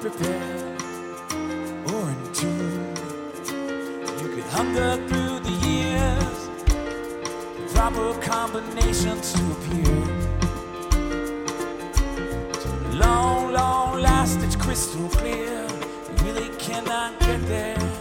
prepared or in tune. You could hunger through the years, the proper combinations to appear. To long, long last, it's crystal clear. You really cannot get there